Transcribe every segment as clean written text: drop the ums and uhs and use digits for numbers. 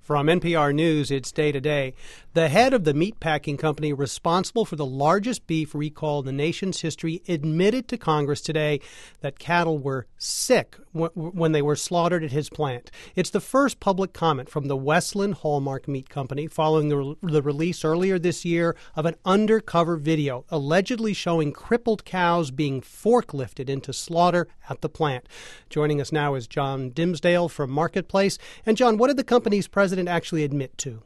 From NPR News, it's Day to Day. The head of the meatpacking company responsible for the largest beef recall in the nation's history admitted to Congress today that cattle were sick when they were slaughtered at his plant. It's the first public comment from the Westland Hallmark Meat Company following the release earlier this year of an undercover video allegedly showing crippled cows being forklifted into slaughter at the plant. Joining us now is John Dimsdale from Marketplace. And John, what did the company's president actually admit to?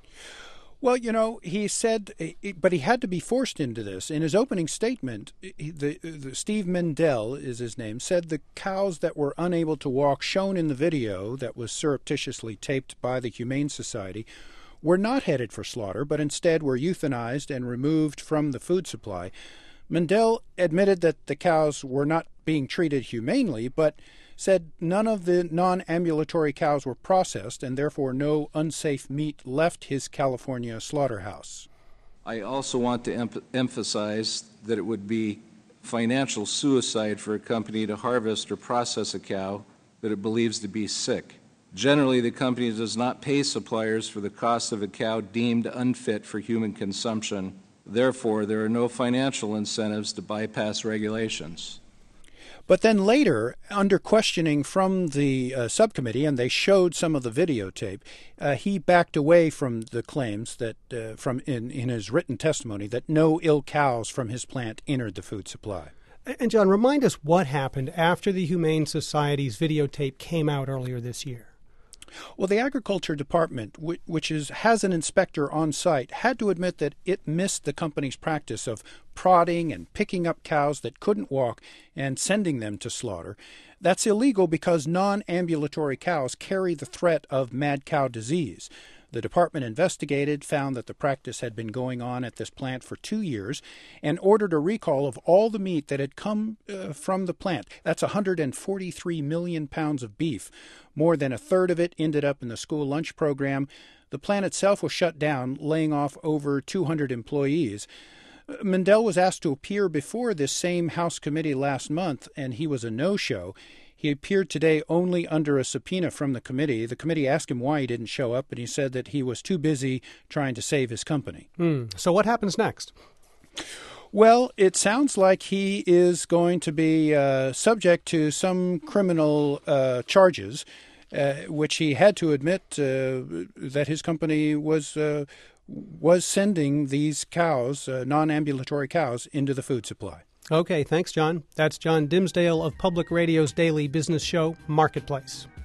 Well, he said, but he had to be forced into this. In his opening statement, Steve Mendel is his name, said the cows that were unable to walk shown in the video that was surreptitiously taped by the Humane Society were not headed for slaughter, but instead were euthanized and removed from the food supply. Mendel admitted that the cows were not being treated humanely, but said none of the non-ambulatory cows were processed and therefore no unsafe meat left his California slaughterhouse. I also want to emphasize that it would be financial suicide for a company to harvest or process a cow that it believes to be sick. Generally, the company does not pay suppliers for the cost of a cow deemed unfit for human consumption. Therefore, there are no financial incentives to bypass regulations. But then later, under questioning from the subcommittee, and they showed some of the videotape, he backed away from the claims that, in his written testimony, that no ill cows from his plant entered the food supply. And John, remind us what happened after the Humane Society's videotape came out earlier this year. Well, the Agriculture Department, which has an inspector on site, had to admit that it missed the company's practice of prodding and picking up cows that couldn't walk and sending them to slaughter. That's illegal because non-ambulatory cows carry the threat of mad cow disease. The department investigated, found that the practice had been going on at this plant for 2 years, and ordered a recall of all the meat that had come from the plant. That's 143 million pounds of beef. More than a third of it ended up in the school lunch program. The plant itself was shut down, laying off over 200 employees. Mendel was asked to appear before this same House committee last month, and he was a no-show. He appeared today only under a subpoena from the committee. The committee asked him why he didn't show up, and he said that he was too busy trying to save his company. So what happens next? Well, it sounds like he is going to be subject to some criminal charges, which he had to admit that his company was sending these cows, non-ambulatory cows, into the food supply. Okay, thanks, John. That's John Dimsdale of Public Radio's daily business show, Marketplace.